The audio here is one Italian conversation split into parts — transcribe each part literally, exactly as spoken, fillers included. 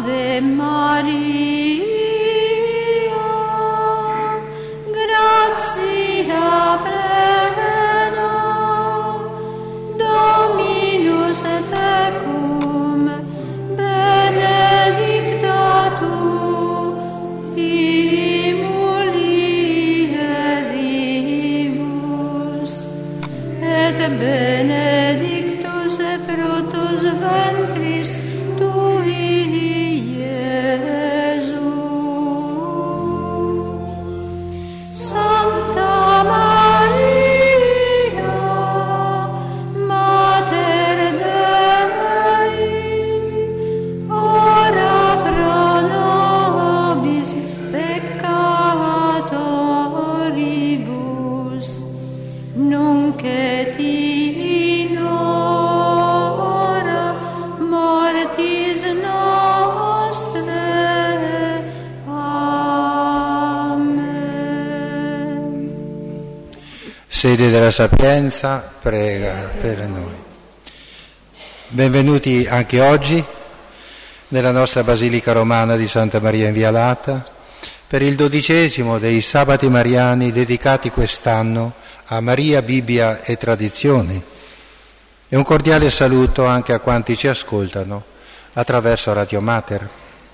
Ave Maria, gratia plena, Dominus tecum, benedicta tu in mulieribus, et benedictus fructus ventris tui, Iesus. Santa Maria, Mater Dei, ora pro nobis peccatoribus, nunc et in hora mortis nostrae. Amen. Sede della Sapienza, prega per noi. Benvenuti anche oggi nella nostra Basilica Romana di Santa Maria in Via Lata per il dodicesimo dei sabati mariani dedicati quest'anno a Maria, Bibbia e Tradizioni. E un cordiale saluto anche a quanti ci ascoltano attraverso Radio Mater.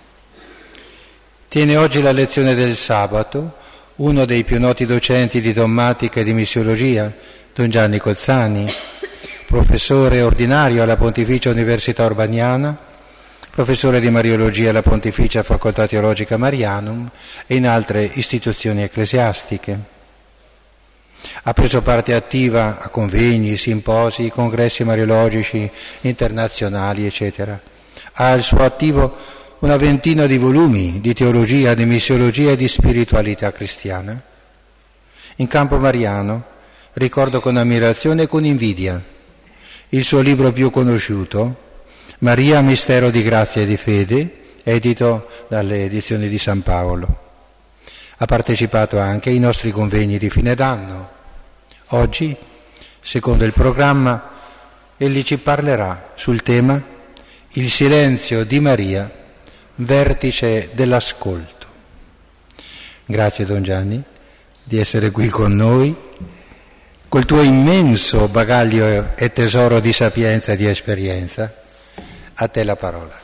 Tiene oggi la lezione del sabato uno dei più noti docenti di dogmatica e di missiologia, Don Gianni Colzani, professore ordinario alla Pontificia Università Urbaniana, professore di Mariologia alla Pontificia Facoltà Teologica Marianum e in altre istituzioni ecclesiastiche. Ha preso parte attiva a convegni, simposi, congressi mariologici internazionali, eccetera. Ha al suo attivo una ventina di volumi di teologia, di missiologia e di spiritualità cristiana. In campo mariano ricordo con ammirazione e con invidia il suo libro più conosciuto, Maria, mistero di grazia e di fede, edito dalle edizioni di San Paolo. Ha partecipato anche ai nostri convegni di fine d'anno. Oggi, secondo il programma, egli ci parlerà sul tema Il silenzio di Maria, vertice dell'ascolto. Grazie Don Gianni di essere qui con noi, col tuo immenso bagaglio e tesoro di sapienza e di esperienza. A te la parola.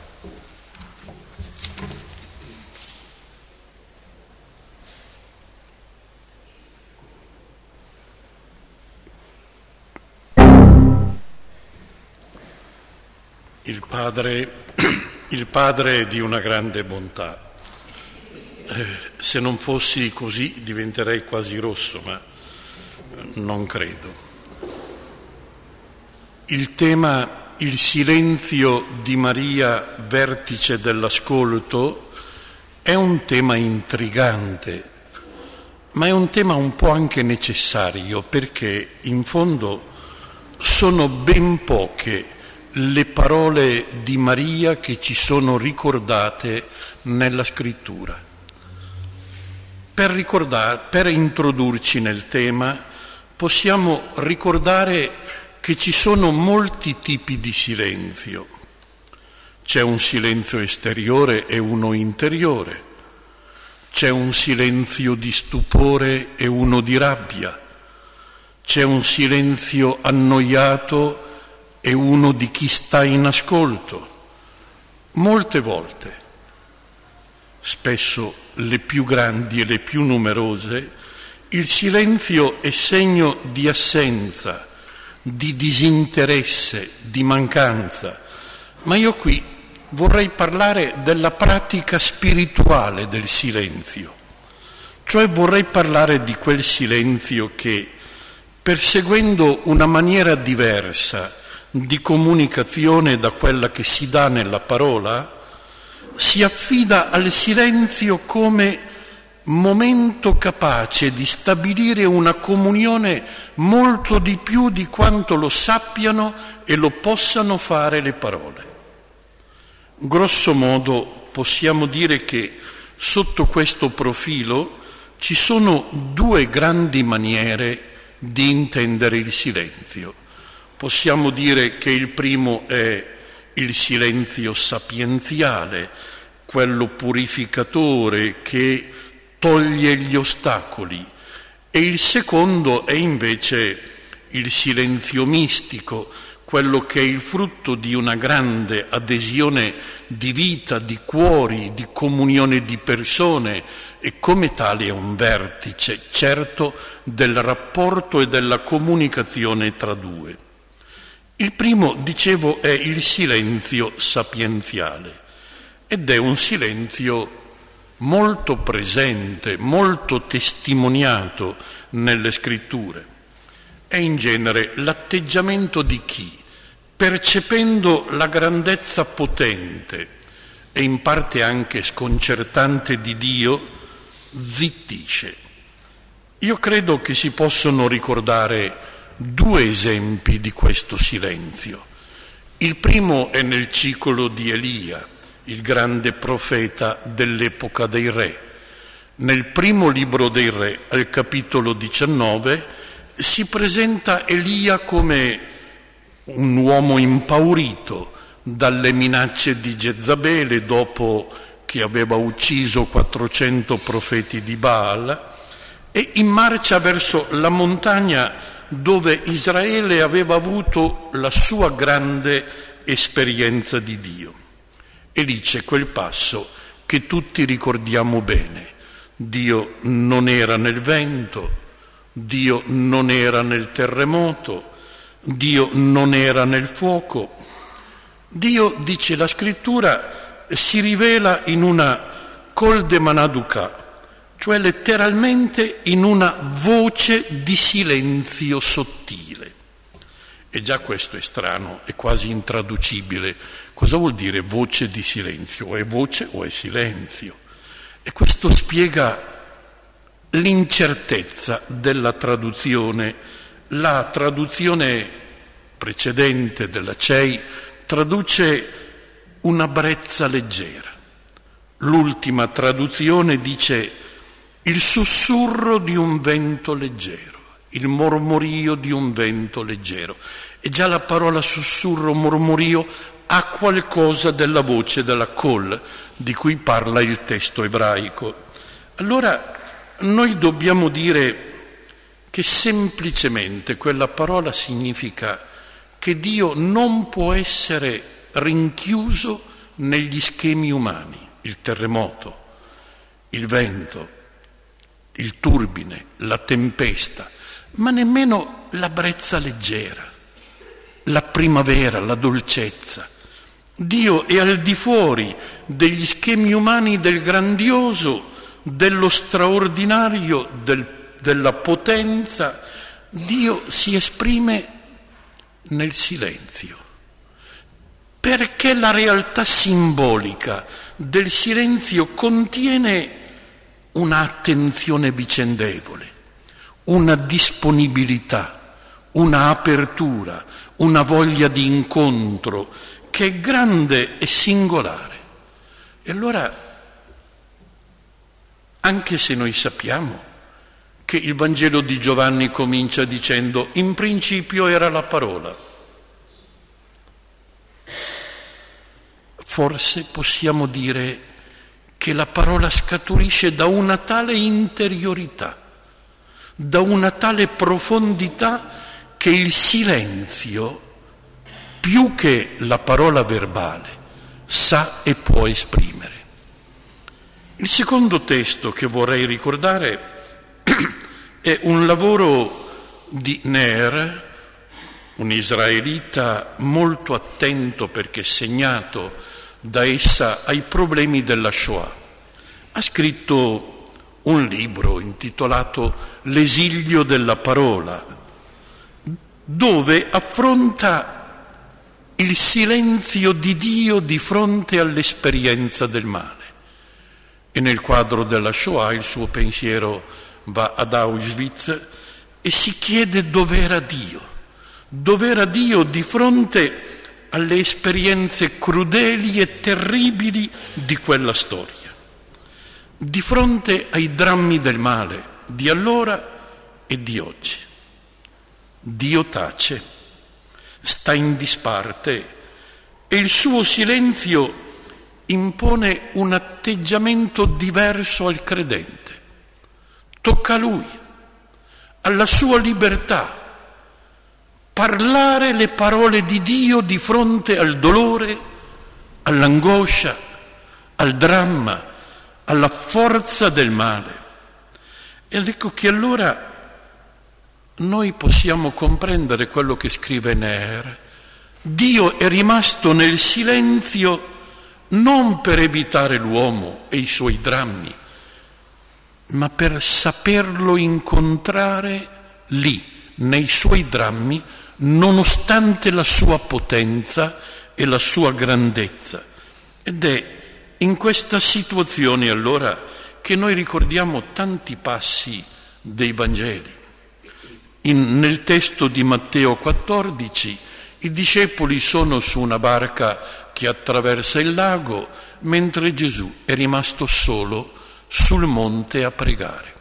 Il padre, il padre è di una grande bontà. Eh, se non fossi così diventerei quasi rosso, ma non credo. Il tema il silenzio di Maria, vertice dell'ascolto, è un tema intrigante, ma è un tema un po' anche necessario, perché in fondo sono ben poche le parole di Maria che ci sono ricordate nella Scrittura. Per ricordare, per introdurci nel tema, possiamo ricordare che ci sono molti tipi di silenzio. C'è un silenzio esteriore e uno interiore. C'è un silenzio di stupore e uno di rabbia. C'è un silenzio annoiato e uno di chi sta in ascolto. Molte volte, spesso le più grandi e le più numerose, il silenzio è segno di assenza, di disinteresse, di mancanza. Ma io qui vorrei parlare della pratica spirituale del silenzio, cioè vorrei parlare di quel silenzio che, perseguendo una maniera diversa di comunicazione da quella che si dà nella parola, si affida al silenzio come momento capace di stabilire una comunione molto di più di quanto lo sappiano e lo possano fare le parole. Grosso modo possiamo dire che sotto questo profilo ci sono due grandi maniere di intendere il silenzio. Possiamo dire che il primo è il silenzio sapienziale, quello purificatore che toglie gli ostacoli, e il secondo è invece il silenzio mistico, quello che è il frutto di una grande adesione di vita, di cuori, di comunione di persone, e come tale è un vertice certo del rapporto e della comunicazione tra due. Il primo, dicevo, è il silenzio sapienziale, ed è un silenzio molto presente, molto testimoniato nelle scritture. È in genere l'atteggiamento di chi, percependo la grandezza potente e in parte anche sconcertante di Dio, zittisce. Io credo che si possono ricordare due esempi di questo silenzio. Il primo è nel ciclo di Elia, il grande profeta dell'epoca dei re. Nel primo libro dei re, al capitolo diciannove, si presenta Elia come un uomo impaurito dalle minacce di Jezabele dopo che aveva ucciso quattrocento profeti di Baal, e in marcia verso la montagna dove Israele aveva avuto la sua grande esperienza di Dio. E lì c'è quel passo che tutti ricordiamo bene. Dio non era nel vento, Dio non era nel terremoto, Dio non era nel fuoco. Dio, dice la scrittura, si rivela in una col de manaduca, cioè letteralmente in una voce di silenzio sottile. E già questo è strano, è quasi intraducibile. Cosa vuol dire voce di silenzio? O è voce o è silenzio? E questo spiega l'incertezza della traduzione. La traduzione precedente della C E I traduce una brezza leggera. L'ultima traduzione dice il sussurro di un vento leggero, il mormorio di un vento leggero. E già la parola sussurro, mormorio ha qualcosa della voce della col di cui parla il testo ebraico. Allora noi dobbiamo dire che semplicemente quella parola significa che Dio non può essere rinchiuso negli schemi umani, il terremoto, il vento, il turbine, la tempesta, ma nemmeno la brezza leggera, la primavera, la dolcezza. Dio è al di fuori degli schemi umani del grandioso, dello straordinario, del, della potenza. Dio si esprime nel silenzio, perché la realtà simbolica del silenzio contiene un'attenzione vicendevole, una disponibilità, una apertura, una voglia di incontro che è grande e singolare. E allora, anche se noi sappiamo che il Vangelo di Giovanni comincia dicendo in principio era la parola, forse possiamo dire che la parola scaturisce da una tale interiorità, da una tale profondità che il silenzio, più che la parola verbale, sa e può esprimere. Il secondo testo che vorrei ricordare è un lavoro di Ner, un israelita molto attento perché segnato da essa ai problemi della Shoah. Ha scritto un libro intitolato L'esilio della parola, dove affronta il silenzio di Dio di fronte all'esperienza del male. E nel quadro della Shoah il suo pensiero va ad Auschwitz e si chiede dov'era Dio, dov'era Dio di fronte alle esperienze crudeli e terribili di quella storia, di fronte ai drammi del male di allora e di oggi. Dio tace, sta in disparte e il suo silenzio impone un atteggiamento diverso al credente. Tocca a lui, alla sua libertà, parlare le parole di Dio di fronte al dolore, all'angoscia, al dramma, alla forza del male. Ed ecco che allora noi possiamo comprendere quello che scrive Neher. Dio è rimasto nel silenzio non per evitare l'uomo e i suoi drammi, ma per saperlo incontrare lì, nei suoi drammi, nonostante la sua potenza e la sua grandezza. Ed è in questa situazione allora che noi ricordiamo tanti passi dei Vangeli. In, nel testo di Matteo quattordici i discepoli sono su una barca che attraversa il lago, mentre Gesù è rimasto solo sul monte a pregare.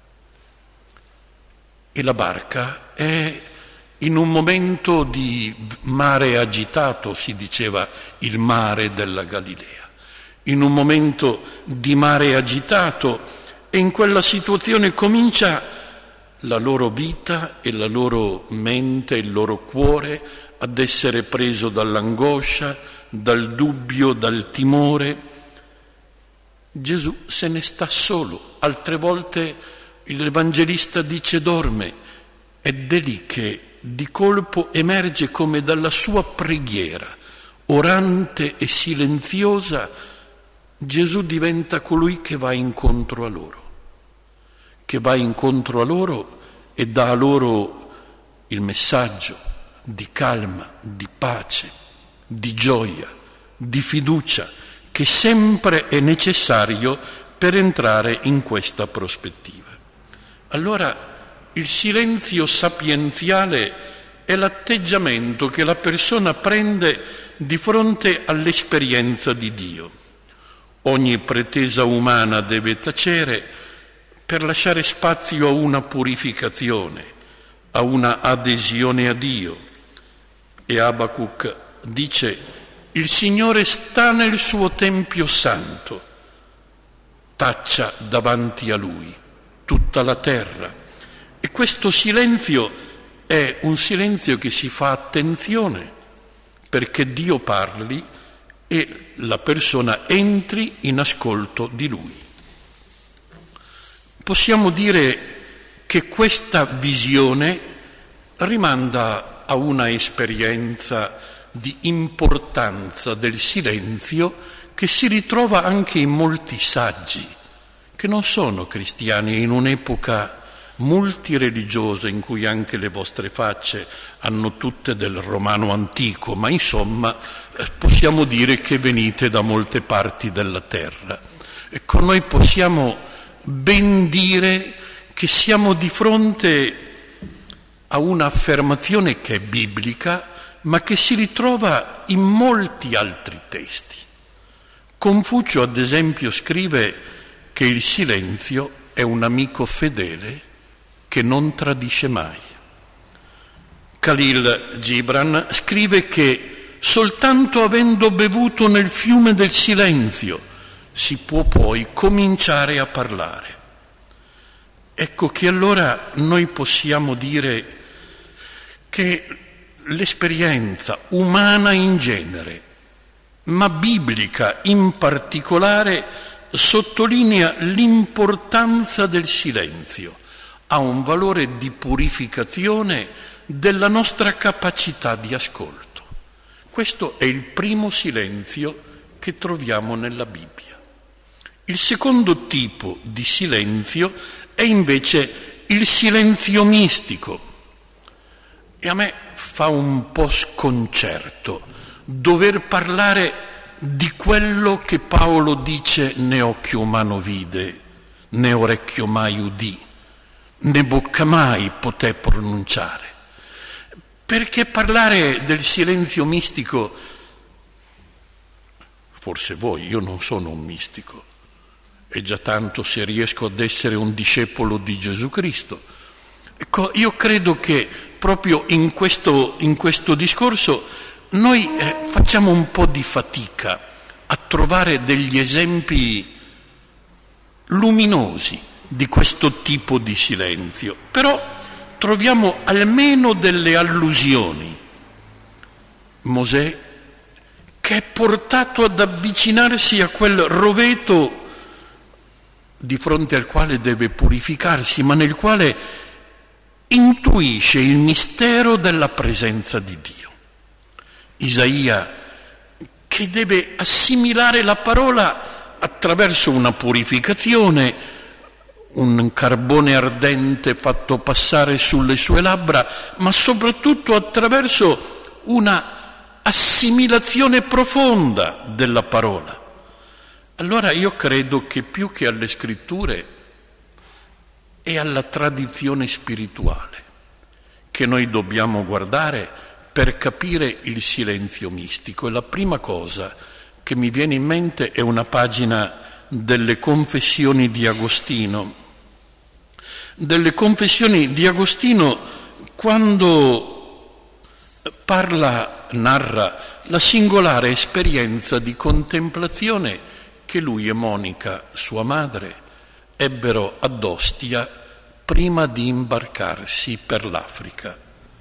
E la barca è in un momento di mare agitato, si diceva il mare della Galilea, in un momento di mare agitato, e in quella situazione comincia la loro vita e la loro mente, il loro cuore ad essere preso dall'angoscia, dal dubbio, dal timore. Gesù se ne sta solo, altre volte l'Evangelista dice dorme, ed è lì che di colpo emerge come dalla sua preghiera, orante e silenziosa, Gesù diventa colui che va incontro a loro, che va incontro a loro e dà a loro il messaggio di calma, di pace, di gioia, di fiducia, che sempre è necessario per entrare in questa prospettiva. Allora il silenzio sapienziale è l'atteggiamento che la persona prende di fronte all'esperienza di Dio. Ogni pretesa umana deve tacere per lasciare spazio a una purificazione, a una adesione a Dio. E Abacuc dice: il Signore sta nel suo tempio santo, taccia davanti a Lui tutta la terra. E questo silenzio è un silenzio che si fa attenzione perché Dio parli e la persona entri in ascolto di Lui. Possiamo dire che questa visione rimanda a una esperienza di importanza del silenzio che si ritrova anche in molti saggi che non sono cristiani, in un'epoca multireligiosa in cui anche le vostre facce hanno tutte del romano antico, ma insomma possiamo dire che venite da molte parti della terra. Ecco, noi possiamo ben dire che siamo di fronte a un'affermazione che è biblica, ma che si ritrova in molti altri testi. Confucio, ad esempio, scrive che il silenzio è un amico fedele che non tradisce mai. Khalil Gibran scrive che soltanto avendo bevuto nel fiume del silenzio si può poi cominciare a parlare. Ecco che allora noi possiamo dire che l'esperienza umana in genere, ma biblica in particolare, sottolinea l'importanza del silenzio, ha un valore di purificazione della nostra capacità di ascolto. Questo è il primo silenzio che troviamo nella Bibbia. Il secondo tipo di silenzio è invece il silenzio mistico. E a me fa un po' sconcerto dover parlare di quello che Paolo dice: né occhio umano vide, né orecchio mai udì, né bocca mai poté pronunciare. Perché parlare del silenzio mistico, forse voi, io non sono un mistico, è già tanto se riesco ad essere un discepolo di Gesù Cristo. Ecco, io credo che proprio in questo, in questo discorso noi eh, facciamo un po' di fatica a trovare degli esempi luminosi di questo tipo di silenzio, però troviamo almeno delle allusioni. Mosè, che è portato ad avvicinarsi a quel roveto di fronte al quale deve purificarsi, ma nel quale intuisce il mistero della presenza di Dio. Isaia, che deve assimilare la parola attraverso una purificazione, un carbone ardente fatto passare sulle sue labbra, ma soprattutto attraverso una assimilazione profonda della parola. Allora io credo che più che alle scritture è alla tradizione spirituale che noi dobbiamo guardare per capire il silenzio mistico. E la prima cosa che mi viene in mente è una pagina delle Confessioni di Agostino. Delle Confessioni di Agostino, quando parla, narra la singolare esperienza di contemplazione che lui e Monica, sua madre, ebbero ad Ostia prima di imbarcarsi per l'Africa.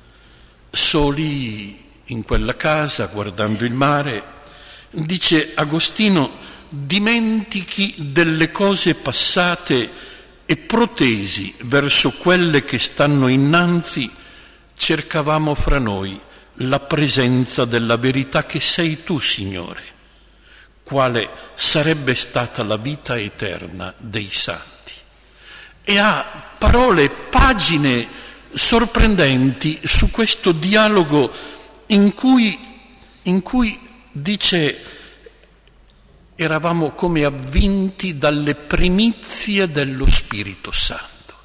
Soli in quella casa, guardando il mare, dice Agostino, dimentichi delle cose passate e protesi verso quelle che stanno innanzi, cercavamo fra noi la presenza della verità che sei tu, Signore, quale sarebbe stata la vita eterna dei santi. E ha parole, pagine sorprendenti su questo dialogo in cui, in cui dice: eravamo come avvinti dalle primizie dello Spirito Santo.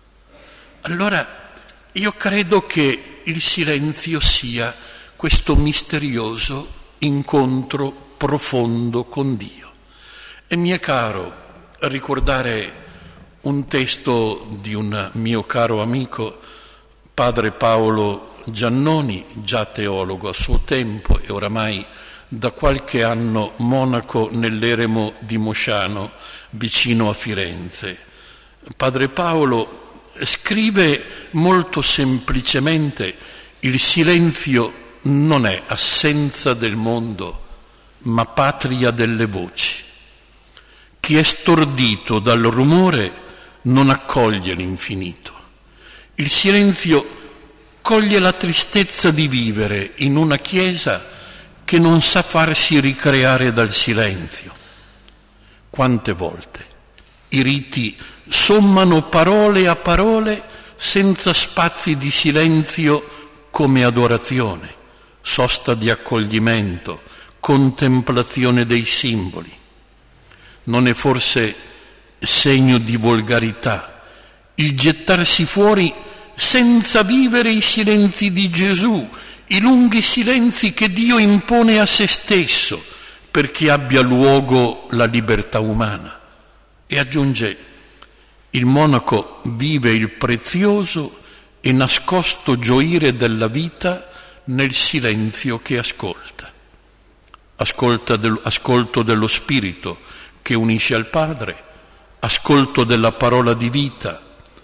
Allora io credo che il silenzio sia questo misterioso incontro profondo con Dio. E mi è caro ricordare un testo di un mio caro amico, padre Paolo Giannoni, già teologo a suo tempo e oramai da qualche anno monaco nell'eremo di Mosciano, vicino a Firenze. Padre Paolo scrive molto semplicemente: il silenzio non è assenza del mondo, ma patria delle voci. Chi è stordito dal rumore non accoglie l'infinito. Il silenzio coglie la tristezza di vivere in una chiesa che non sa farsi ricreare dal silenzio. Quante volte i riti sommano parole a parole senza spazi di silenzio come adorazione, sosta di accoglimento, contemplazione dei simboli. Non è forse segno di volgarità il gettarsi fuori senza vivere i silenzi di Gesù, i lunghi silenzi che Dio impone a se stesso perché abbia luogo la libertà umana? E aggiunge: il monaco vive il prezioso e nascosto gioire della vita nel silenzio che ascolta. Ascolta del, ascolto dello Spirito che unisce al Padre, ascolto della parola di vita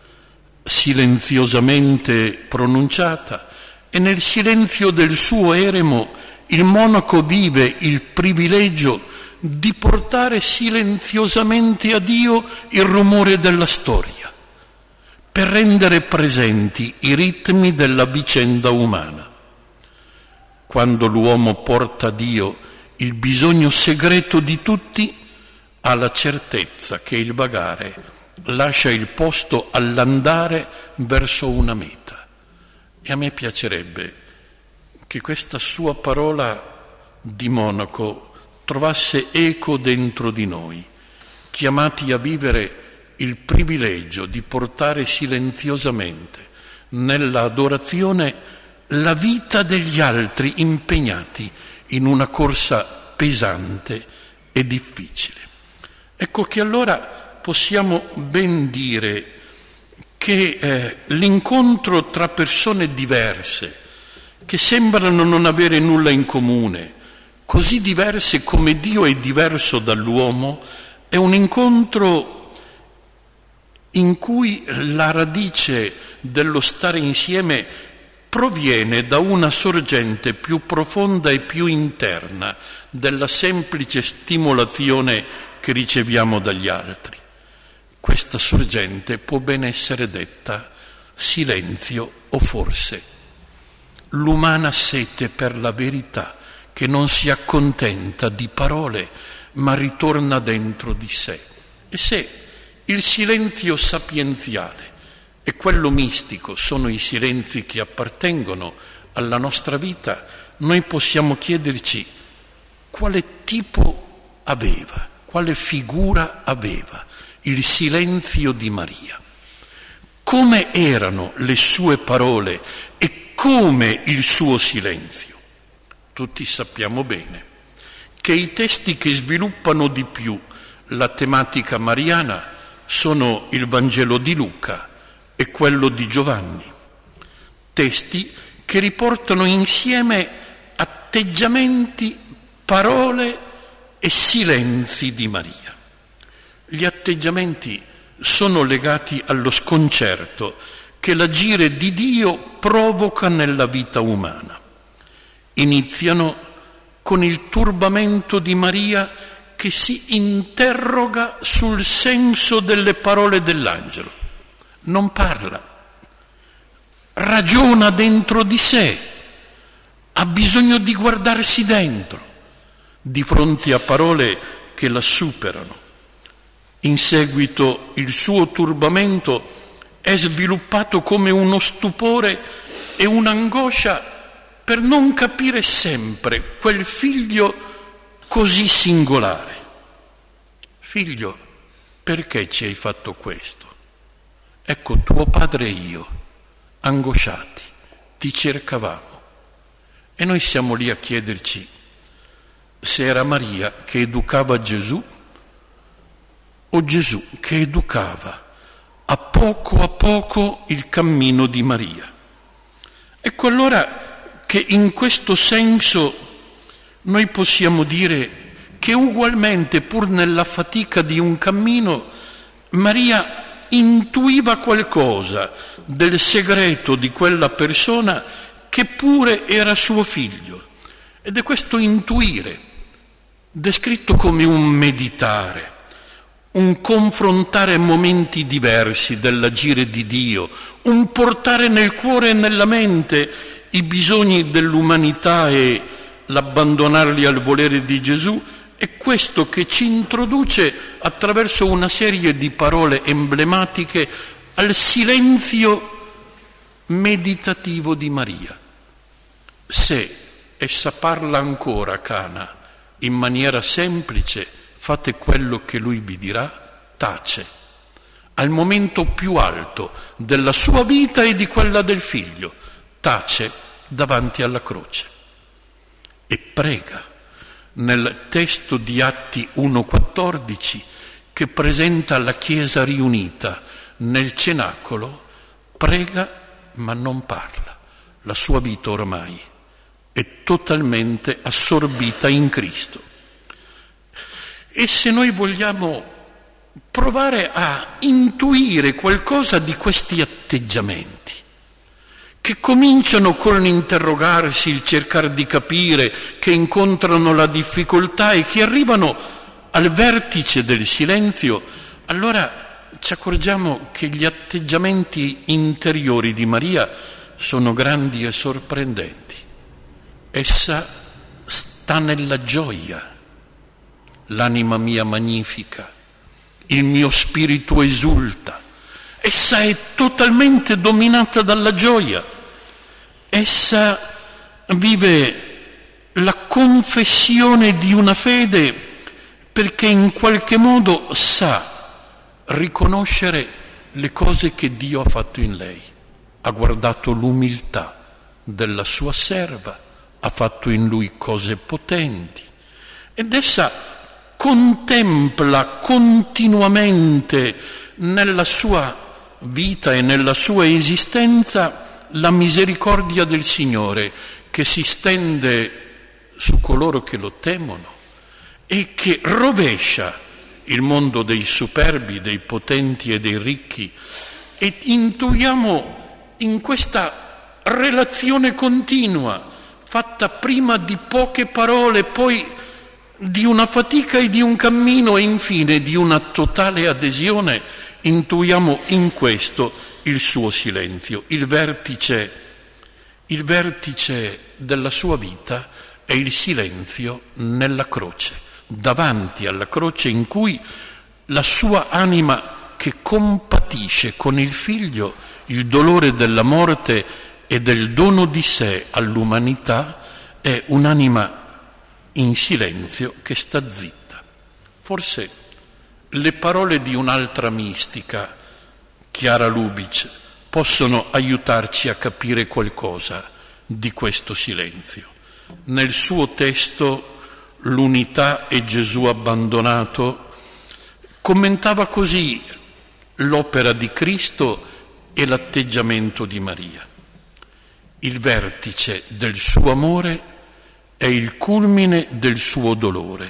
silenziosamente pronunciata, e nel silenzio del suo eremo il monaco vive il privilegio di portare silenziosamente a Dio il rumore della storia, per rendere presenti i ritmi della vicenda umana. Quando l'uomo porta a Dio il bisogno segreto di tutti, ha la certezza che il vagare lascia il posto all'andare verso una meta. E a me piacerebbe che questa sua parola di monaco trovasse eco dentro di noi, chiamati a vivere il privilegio di portare silenziosamente nella adorazione la vita degli altri impegnati in una corsa pesante e difficile. Ecco che allora possiamo ben dire che eh, l'incontro tra persone diverse, che sembrano non avere nulla in comune, così diverse come Dio è diverso dall'uomo, è un incontro in cui la radice dello stare insieme proviene da una sorgente più profonda e più interna della semplice stimolazione che riceviamo dagli altri. Questa sorgente può ben essere detta silenzio o forse l'umana sete per la verità che non si accontenta di parole ma ritorna dentro di sé. E se il silenzio sapienziale e quello mistico sono i silenzi che appartengono alla nostra vita, noi possiamo chiederci quale tipo aveva, quale figura aveva il silenzio di Maria, come erano le sue parole e come il suo silenzio. Tutti sappiamo bene che i testi che sviluppano di più la tematica mariana sono il Vangelo di Luca e quello di Giovanni, testi che riportano insieme atteggiamenti, parole e silenzi di Maria. Gli atteggiamenti sono legati allo sconcerto che l'agire di Dio provoca nella vita umana. Iniziano con il turbamento di Maria che si interroga sul senso delle parole dell'angelo. Non parla, ragiona dentro di sé, ha bisogno di guardarsi dentro di fronte a parole che la superano. In seguito il suo turbamento è sviluppato come uno stupore e un'angoscia per non capire sempre quel figlio così singolare. Figlio, perché ci hai fatto questo? Ecco, tuo padre e io, angosciati, ti cercavamo. E noi siamo lì a chiederci se era Maria che educava Gesù o Gesù che educava a poco a poco il cammino di Maria. Ecco allora che in questo senso noi possiamo dire che ugualmente, pur nella fatica di un cammino, Maria intuiva qualcosa del segreto di quella persona che pure era suo figlio. Ed è questo intuire, descritto come un meditare, un confrontare momenti diversi dell'agire di Dio, un portare nel cuore e nella mente i bisogni dell'umanità e l'abbandonarli al volere di Gesù, è questo che ci introduce attraverso una serie di parole emblematiche al silenzio meditativo di Maria. Se essa parla ancora a Cana in maniera semplice, fate quello che lui vi dirà, tace, al momento più alto della sua vita e di quella del figlio, tace davanti alla croce e prega. Nel testo di Atti uno quattordici, che presenta la Chiesa riunita nel cenacolo, prega ma non parla. La sua vita ormai è totalmente assorbita in Cristo. E se noi vogliamo provare a intuire qualcosa di questi atteggiamenti, che cominciano con l'interrogarsi, il cercare di capire, che incontrano la difficoltà e che arrivano al vertice del silenzio, allora ci accorgiamo che gli atteggiamenti interiori di Maria sono grandi e sorprendenti. Essa sta nella gioia, l'anima mia magnifica, il mio spirito esulta. Essa è totalmente dominata dalla gioia. Essa vive la confessione di una fede perché in qualche modo sa riconoscere le cose che Dio ha fatto in lei. Ha guardato l'umiltà della sua serva, ha fatto in lui cose potenti ed essa contempla continuamente nella sua vita e nella sua esistenza la misericordia del Signore che si stende su coloro che lo temono e che rovescia il mondo dei superbi, dei potenti e dei ricchi, e intuiamo in questa relazione continua, fatta prima di poche parole, poi di una fatica e di un cammino e infine di una totale adesione, intuiamo in questo il suo silenzio. Il vertice, il vertice della sua vita è il silenzio nella croce, davanti alla croce in cui la sua anima, che compatisce con il figlio il dolore della morte e del dono di sé all'umanità, è un'anima in silenzio che sta zitta. Forse le parole di un'altra mistica, Chiara Lubich, possono aiutarci a capire qualcosa di questo silenzio. Nel suo testo L'unità e Gesù abbandonato commentava così l'opera di Cristo e l'atteggiamento di Maria. Il vertice del suo amore è il culmine del suo dolore.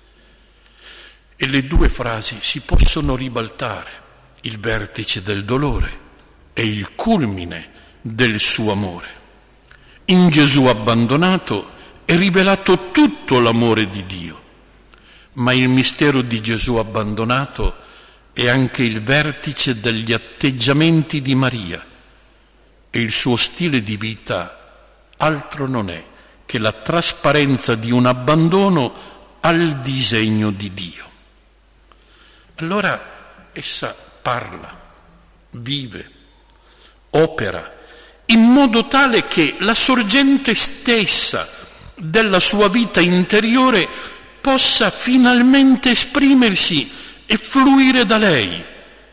E le due frasi si possono ribaltare. Il vertice del dolore è il culmine del suo amore. In Gesù abbandonato è rivelato tutto l'amore di Dio, ma il mistero di Gesù abbandonato è anche il vertice degli atteggiamenti di Maria, e il suo stile di vita altro non è che la trasparenza di un abbandono al disegno di Dio. Allora essa parla, vive, opera, in modo tale che la sorgente stessa della sua vita interiore possa finalmente esprimersi e fluire da lei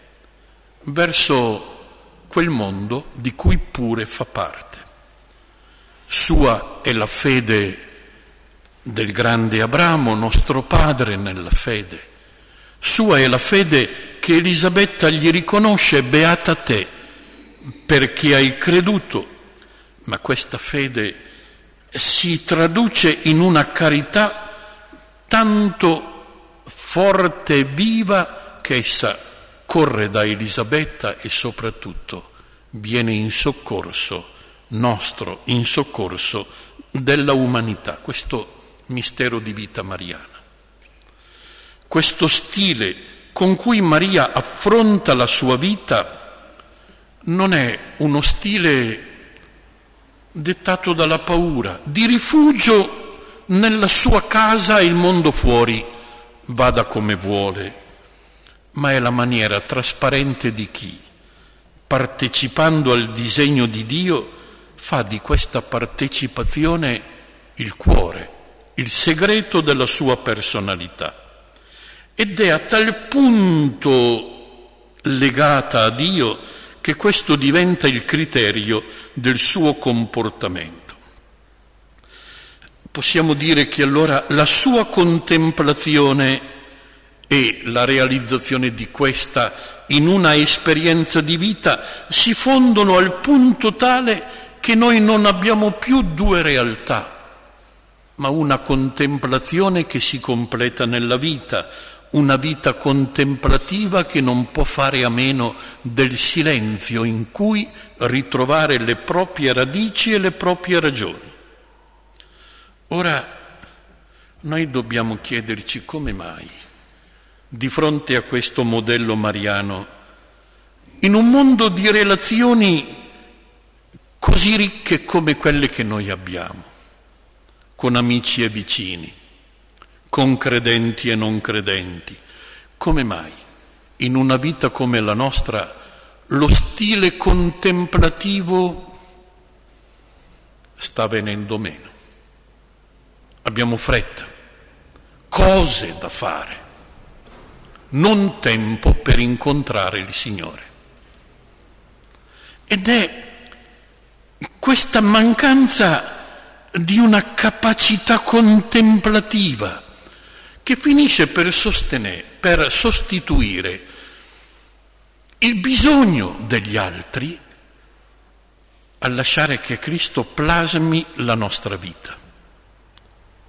verso quel mondo di cui pure fa parte. Sua è la fede del grande Abramo, nostro padre nella fede. Sua è la fede che Elisabetta gli riconosce: beata te, perché hai creduto. Ma questa fede si traduce in una carità tanto forte e viva che essa corre da Elisabetta e soprattutto viene in soccorso nostro, in soccorso della umanità. Questo mistero di vita mariana, questo stile con cui Maria affronta la sua vita non è uno stile dettato dalla paura, di rifugio nella sua casa e il mondo fuori vada come vuole, ma è la maniera trasparente di chi, partecipando al disegno di Dio, fa di questa partecipazione il cuore, il segreto della sua personalità. Ed è a tal punto legata a Dio che questo diventa il criterio del suo comportamento. Possiamo dire che allora la sua contemplazione e la realizzazione di questa in una esperienza di vita si fondono al punto tale che noi non abbiamo più due realtà, ma una contemplazione che si completa nella vita, una vita contemplativa che non può fare a meno del silenzio in cui ritrovare le proprie radici e le proprie ragioni. Ora, noi dobbiamo chiederci come mai, di fronte a questo modello mariano, in un mondo di relazioni così ricche come quelle che noi abbiamo, con amici e vicini, con credenti e non credenti, come mai in una vita come la nostra lo stile contemplativo sta venendo meno? Abbiamo fretta, cose da fare, non tempo per incontrare il Signore. Ed è questa mancanza di una capacità contemplativa che finisce per sostenere, per sostituire il bisogno degli altri a lasciare che Cristo plasmi la nostra vita.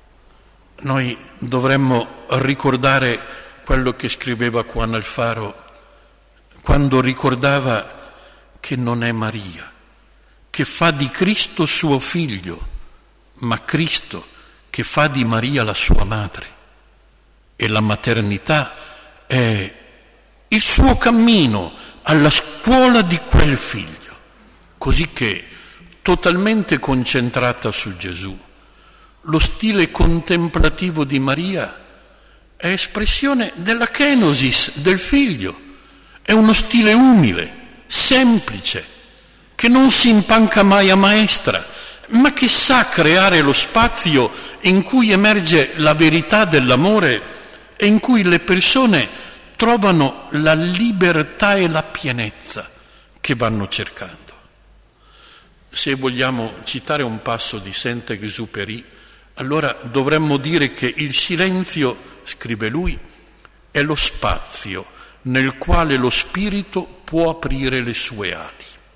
Noi dovremmo ricordare quello che scriveva Juan Alfaro quando ricordava che non è Maria che fa di Cristo suo figlio, ma Cristo che fa di Maria la sua madre. E la maternità è il suo cammino alla scuola di quel figlio, così che, totalmente concentrata su Gesù, lo stile contemplativo di Maria è espressione della kenosis del figlio, è uno stile umile, semplice, che non si impanca mai a maestra, ma che sa creare lo spazio in cui emerge la verità dell'amore e in cui le persone trovano la libertà e la pienezza che vanno cercando. Se vogliamo citare un passo di Saint-Exupéry, allora dovremmo dire che il silenzio, scrive lui, è lo spazio nel quale lo spirito può aprire le sue ali.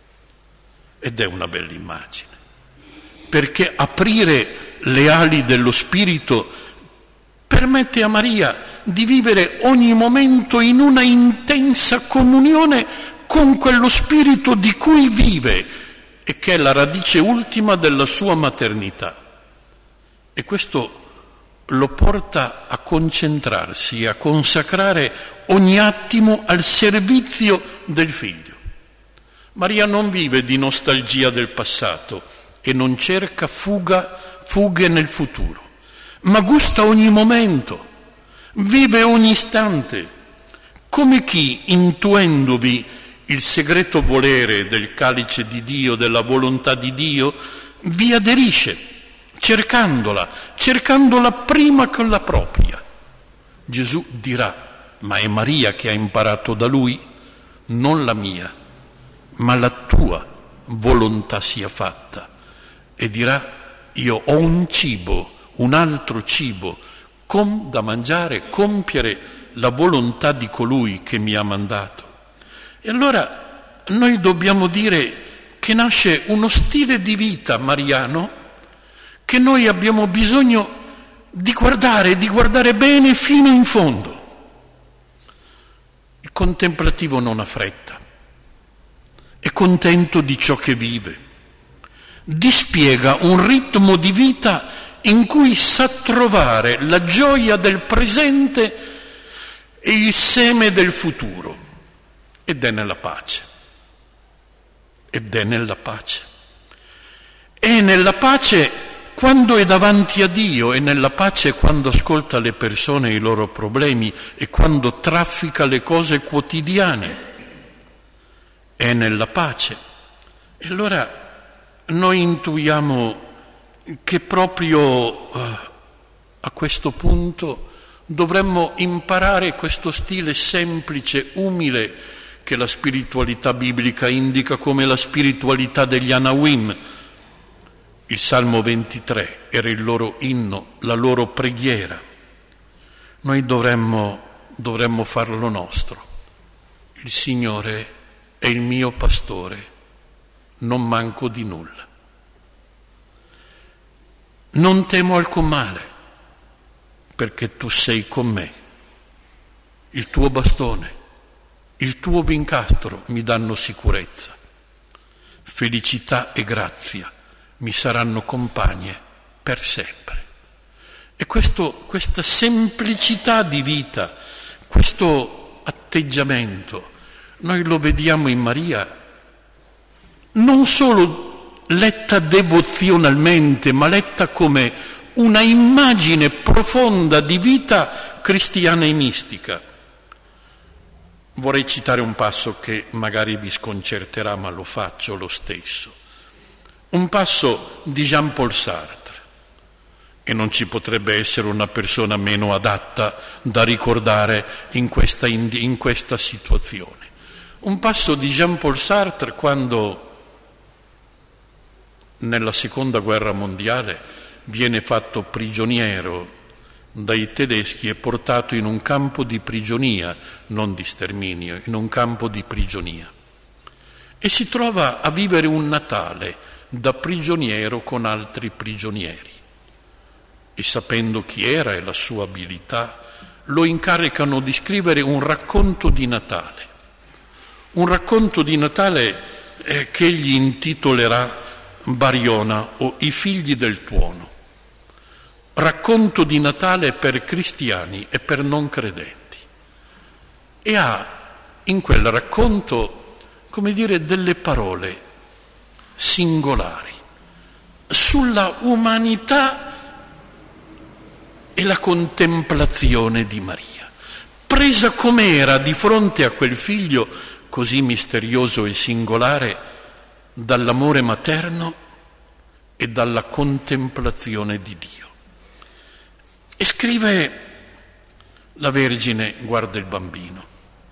Ed è una bella immagine, perché aprire le ali dello spirito permette a Maria di vivere ogni momento in una intensa comunione con quello spirito di cui vive e che è la radice ultima della sua maternità. E questo lo porta a concentrarsi, a consacrare ogni attimo al servizio del figlio. Maria non vive di nostalgia del passato e non cerca fuga, fughe nel futuro, ma gusta ogni momento, vive ogni istante, come chi, intuendovi il segreto volere del calice di Dio, della volontà di Dio, vi aderisce, cercandola, cercandola prima che la propria. Gesù dirà: ma è Maria che ha imparato da lui, non la mia, ma la tua volontà sia fatta. E dirà: io ho un cibo, un altro cibo, com da mangiare, compiere la volontà di colui che mi ha mandato. E allora noi dobbiamo dire che nasce uno stile di vita mariano che noi abbiamo bisogno di guardare, di guardare bene fino in fondo. Il contemplativo non ha fretta, è contento di ciò che vive, dispiega un ritmo di vita in cui sa trovare la gioia del presente e il seme del futuro, ed è nella pace, ed è nella pace. È nella pace quando è davanti a Dio, è nella pace quando ascolta le persone e i loro problemi e quando traffica le cose quotidiane. È nella pace. E allora noi intuiamo che proprio uh, a questo punto dovremmo imparare questo stile semplice, umile, che la spiritualità biblica indica come la spiritualità degli Anawim. Il Salmo ventitré era il loro inno, la loro preghiera. Noi dovremmo, dovremmo farlo nostro. Il Signore è il mio pastore, non manco di nulla. Non temo alcun male, perché tu sei con me. Il tuo bastone, il tuo vincastro mi danno sicurezza. Felicità e grazia mi saranno compagne per sempre. E questo, questa semplicità di vita, questo atteggiamento, noi lo vediamo in Maria, non solo letta devozionalmente, ma letta come una immagine profonda di vita cristiana e mistica. Vorrei citare un passo che magari vi sconcerterà, ma lo faccio lo stesso. Un passo di Jean-Paul Sartre, e non ci potrebbe essere una persona meno adatta da ricordare in questa, in questa situazione. Un passo di Jean-Paul Sartre quando nella seconda guerra mondiale viene fatto prigioniero dai tedeschi e portato in un campo di prigionia, non di sterminio, in un campo di prigionia. E si trova a vivere un Natale da prigioniero con altri prigionieri. e sapendo chi era e la sua abilità, lo incaricano di scrivere un racconto di Natale. Un racconto di Natale eh, che egli intitolerà Bariona o I figli del tuono. Racconto di Natale per cristiani e per non credenti. E ha in quel racconto, come dire, delle parole singolari sulla umanità e la contemplazione di Maria, presa com'era di fronte a quel figlio così misterioso e singolare dall'amore materno e dalla contemplazione di Dio. E scrive: la Vergine guarda il bambino.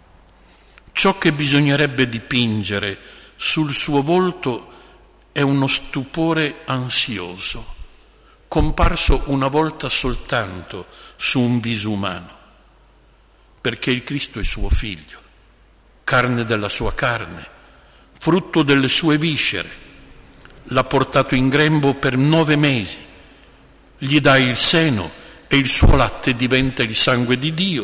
Ciò che bisognerebbe dipingere sul suo volto è uno stupore ansioso, comparso una volta soltanto su un viso umano, perché il Cristo è suo figlio, carne della sua carne, frutto delle sue viscere. L'ha portato in grembo per nove mesi, gli dà il seno e il suo latte diventa il sangue di Dio.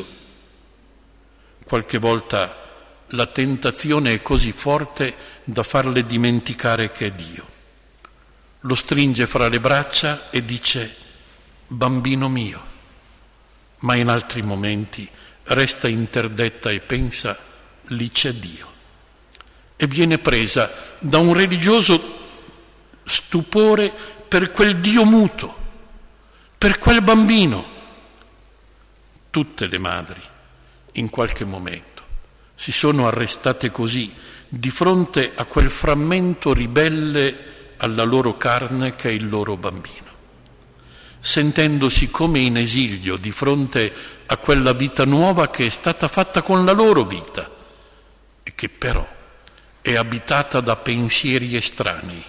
Qualche volta la tentazione è così forte da farle dimenticare che è Dio. Lo stringe fra le braccia e dice: bambino mio, ma in altri momenti resta interdetta e pensa: lì c'è Dio. E viene presa da un religioso stupore per quel Dio muto, per quel bambino. Tutte le madri, in qualche momento, si sono arrestate così di fronte a quel frammento ribelle alla loro carne che è il loro bambino, sentendosi come in esilio di fronte a quella vita nuova che è stata fatta con la loro vita e che però è abitata da pensieri estranei.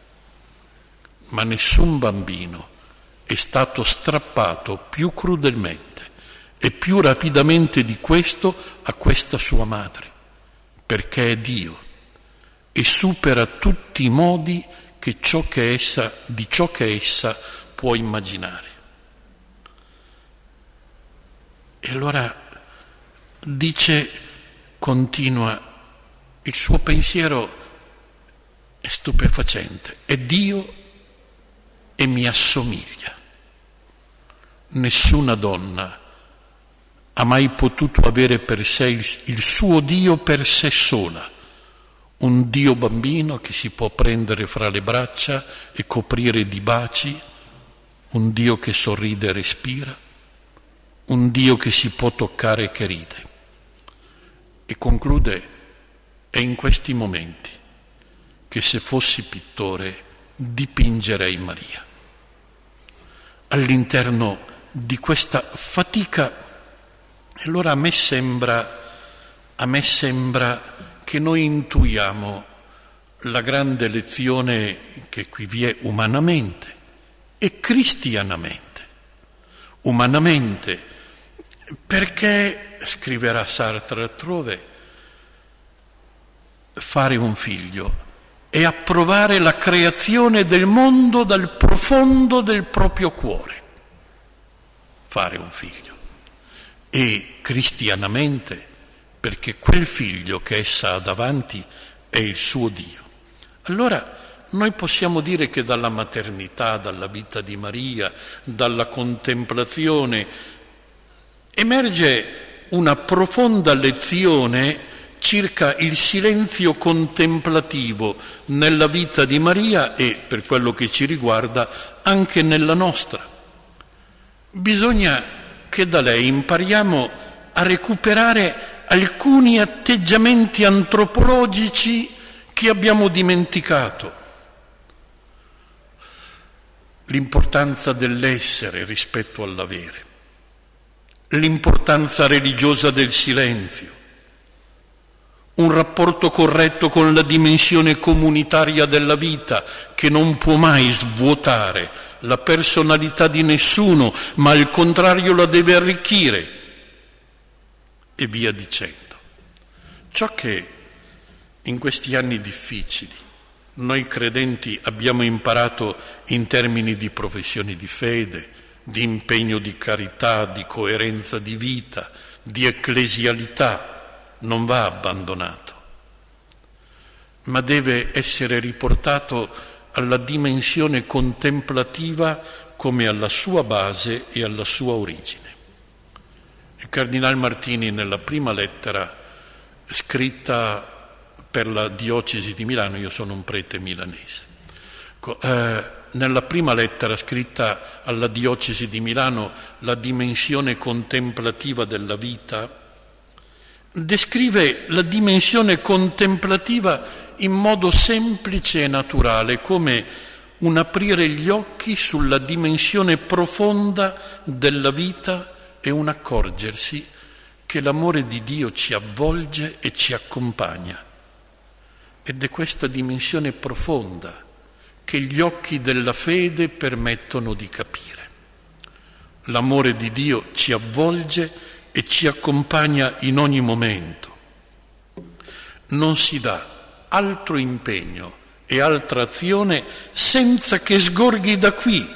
Ma nessun bambino è stato strappato più crudelmente e più rapidamente di questo a questa sua madre, perché è Dio e supera tutti i modi che ciò che essa, di ciò che essa può immaginare. E allora dice, continua, il suo pensiero è stupefacente, è Dio e mi assomiglia. Nessuna donna ha mai potuto avere per sé il, il suo Dio per sé sola, un Dio bambino che si può prendere fra le braccia e coprire di baci, un Dio che sorride e respira, un Dio che si può toccare e che ride. E conclude: è in questi momenti che se fossi pittore dipingerei Maria. All'interno di questa fatica, allora a me sembra, a me sembra che noi intuiamo la grande lezione che qui vi è umanamente e cristianamente. Umanamente, perché, scriverà Sartre altrove, fare un figlio è approvare la creazione del mondo dal profondo del proprio cuore. Fare un figlio. E cristianamente, perché quel figlio che essa ha davanti è il suo Dio. Allora noi possiamo dire che dalla maternità, dalla vita di Maria, dalla contemplazione, emerge una profonda lezione circa il silenzio contemplativo nella vita di Maria e, per quello che ci riguarda, anche nella nostra. Bisogna che da lei impariamo a recuperare alcuni atteggiamenti antropologici che abbiamo dimenticato. L'importanza dell'essere rispetto all'avere, l'importanza religiosa del silenzio, un rapporto corretto con la dimensione comunitaria della vita che non può mai svuotare la personalità di nessuno, ma al contrario la deve arricchire, e via dicendo. Ciò che in questi anni difficili noi credenti abbiamo imparato in termini di professioni di fede, di impegno di carità, di coerenza di vita, di ecclesialità, non va abbandonato, ma deve essere riportato alla dimensione contemplativa come alla sua base e alla sua origine. Il Cardinal Martini, nella prima lettera scritta per la diocesi di Milano, io sono un prete milanese, eh, nella prima lettera scritta alla diocesi di Milano, la dimensione contemplativa della vita, descrive la dimensione contemplativa in modo semplice e naturale, come un aprire gli occhi sulla dimensione profonda della vita e un accorgersi che l'amore di Dio ci avvolge e ci accompagna. Ed è questa dimensione profonda che gli occhi della fede permettono di capire. L'amore di Dio ci avvolge e ci accompagna in ogni momento. Non si dà altro impegno e altra azione senza che sgorghi da qui,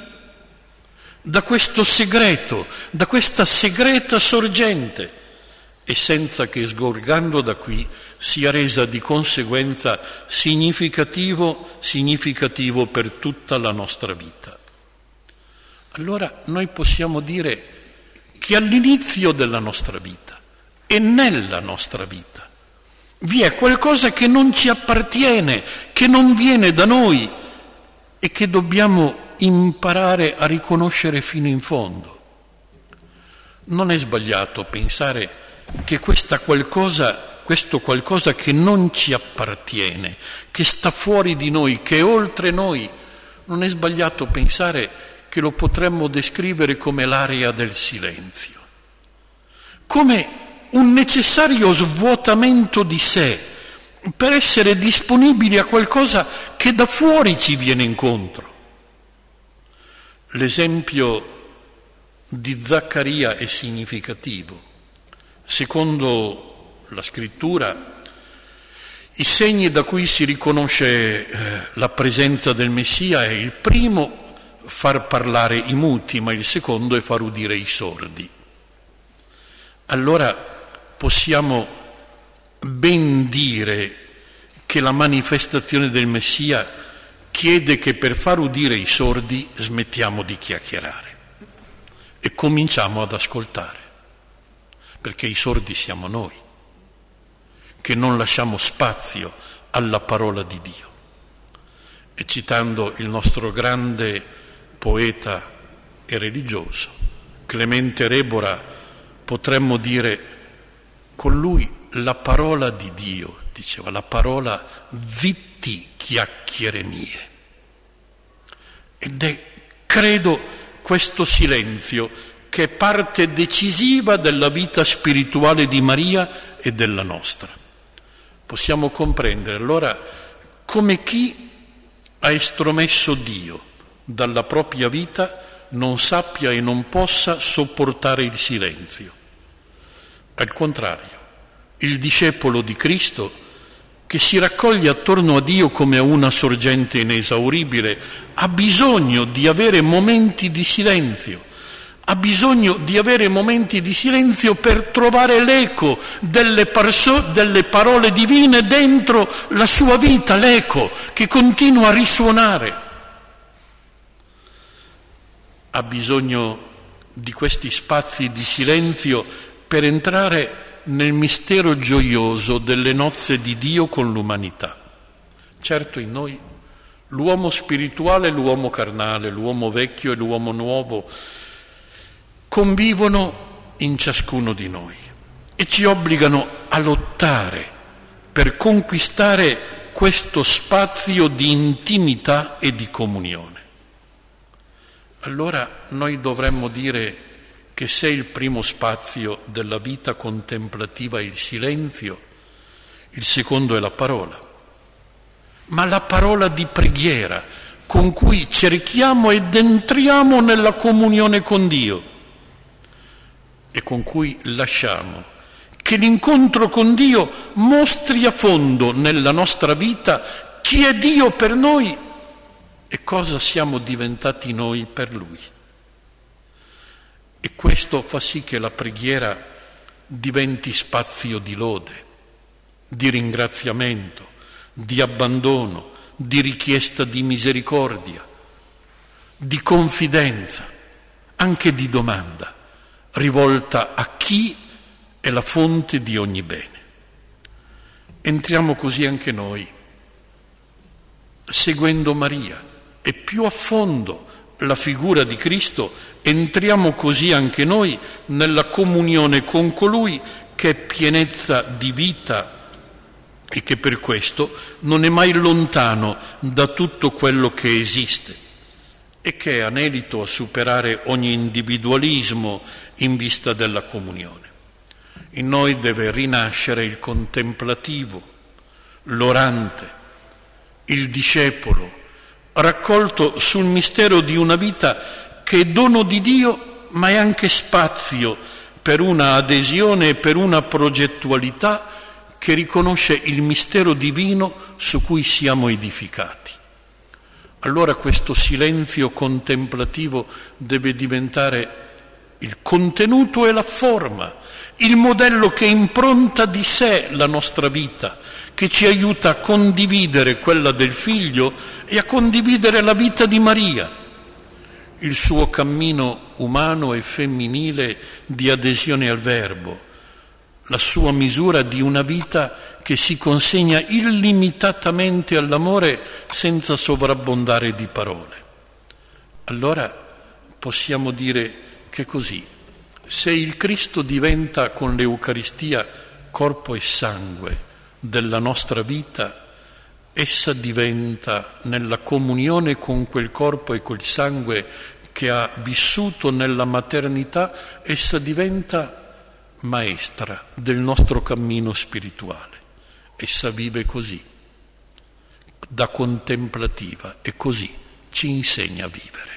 da questo segreto, da questa segreta sorgente, e senza che sgorgando da qui sia resa di conseguenza significativo, significativo per tutta la nostra vita. Allora noi possiamo dire che all'inizio della nostra vita e nella nostra vita vi è qualcosa che non ci appartiene, che non viene da noi e che dobbiamo imparare a riconoscere fino in fondo. Non è sbagliato pensare che questa qualcosa, questo qualcosa che non ci appartiene, che sta fuori di noi, che è oltre noi, non è sbagliato pensare che lo potremmo descrivere come l'area del silenzio, come un necessario svuotamento di sé per essere disponibili a qualcosa che da fuori ci viene incontro. L'esempio di Zaccaria è significativo. Secondo la scrittura, i segni da cui si riconosce eh, la presenza del Messia è il primo far parlare i muti, ma il secondo è far udire i sordi. Allora possiamo ben dire che la manifestazione del Messia chiede che per far udire i sordi smettiamo di chiacchierare e cominciamo ad ascoltare, perché i sordi siamo noi, che non lasciamo spazio alla parola di Dio. E citando il nostro grande poeta e religioso, Clemente Rebora, potremmo dire: con lui la parola di Dio, diceva, la parola zitti chiacchiere mie. Ed è, credo, questo silenzio che è parte decisiva della vita spirituale di Maria e della nostra. Possiamo comprendere allora come chi ha estromesso Dio dalla propria vita non sappia e non possa sopportare il silenzio. Al contrario, il discepolo di Cristo, che si raccoglie attorno a Dio come a una sorgente inesauribile, ha bisogno di avere momenti di silenzio, ha bisogno di avere momenti di silenzio per trovare l'eco delle, parso- delle parole divine dentro la sua vita, l'eco che continua a risuonare. Ha bisogno di questi spazi di silenzio per entrare nel mistero gioioso delle nozze di Dio con l'umanità. Certo, in noi l'uomo spirituale e l'uomo carnale, l'uomo vecchio e l'uomo nuovo convivono in ciascuno di noi e ci obbligano a lottare per conquistare questo spazio di intimità e di comunione. Allora noi dovremmo dire che se il primo spazio della vita contemplativa è il silenzio, il secondo è la parola, ma la parola di preghiera con cui cerchiamo ed entriamo nella comunione con Dio e con cui lasciamo che l'incontro con Dio mostri a fondo nella nostra vita chi è Dio per noi e cosa siamo diventati noi per Lui. E questo fa sì che la preghiera diventi spazio di lode, di ringraziamento, di abbandono, di richiesta di misericordia, di confidenza, anche di domanda, rivolta a chi è la fonte di ogni bene. Entriamo così anche noi, seguendo Maria e più a fondo la figura di Cristo, entriamo così anche noi nella comunione con colui che è pienezza di vita e che per questo non è mai lontano da tutto quello che esiste e che è anelito a superare ogni individualismo in vista della comunione. In noi deve rinascere il contemplativo, l'orante, il discepolo, raccolto sul mistero di una vita che è dono di Dio, ma è anche spazio per una adesione e per una progettualità che riconosce il mistero divino su cui siamo edificati. Allora questo silenzio contemplativo deve diventare il contenuto e la forma, il modello che impronta di sé la nostra vita, che ci aiuta a condividere quella del Figlio e a condividere la vita di Maria, il suo cammino umano e femminile di adesione al Verbo, la sua misura di una vita che si consegna illimitatamente all'amore senza sovrabbondare di parole. Allora possiamo dire che così, se il Cristo diventa con l'Eucaristia corpo e sangue della nostra vita, essa diventa nella comunione con quel corpo e quel sangue che ha vissuto nella maternità, essa diventa maestra del nostro cammino spirituale. Essa vive così, da contemplativa, e così ci insegna a vivere.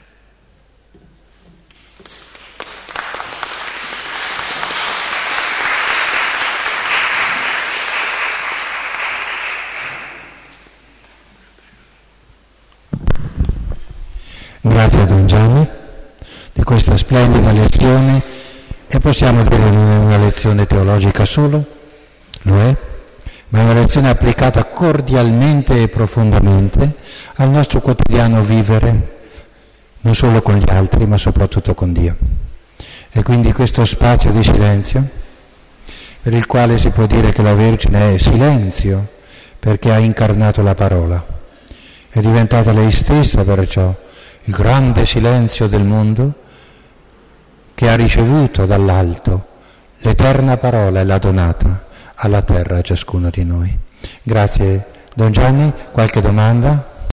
Grazie a Don Gianni di questa splendida lezione, e possiamo dire che non è una lezione teologica solo, lo è, ma è una lezione applicata cordialmente e profondamente al nostro quotidiano vivere, non solo con gli altri ma soprattutto con Dio. E quindi questo spazio di silenzio, per il quale si può dire che la Vergine è silenzio perché ha incarnato la parola, è diventata lei stessa perciò il grande silenzio del mondo, che ha ricevuto dall'alto l'eterna parola e l'ha donata alla terra a ciascuno di noi. Grazie Don Gianni, qualche domanda?